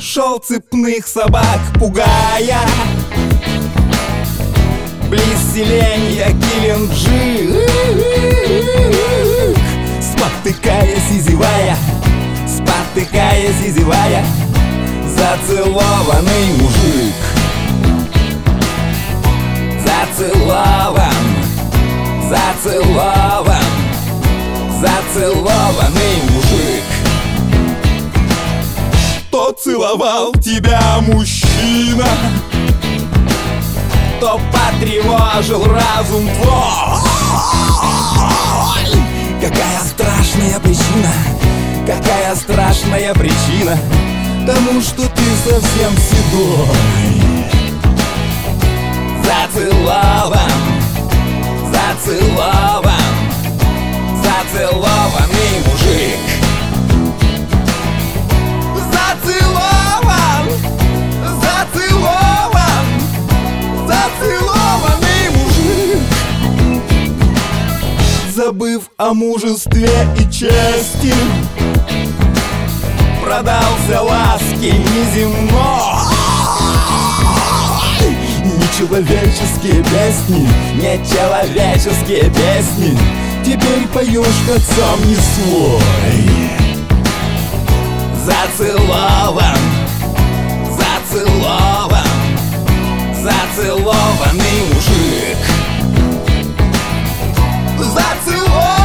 Шел цепных собак, пугая, близ селенья Геленджик, спотыкаясь и зевая, спотыкаясь и зевая, зацелованный мужик. Зацелован, зацелован, зацелованный мужик. То целовал тебя мужчина, то потревожил разум твой. Какая страшная причина, какая страшная причина тому, что ты совсем седой. Зацелован, зацелован, зацелованный мужик. Зацелован, зацелован, зацелованный мужик. Забыв о мужестве и чести, продался ласке неземной. Нечеловеческие песни, нечеловеческие песни теперь поешь, как сам не свой. Зацелован, зацелован, зацелованный мужик. Зацелован.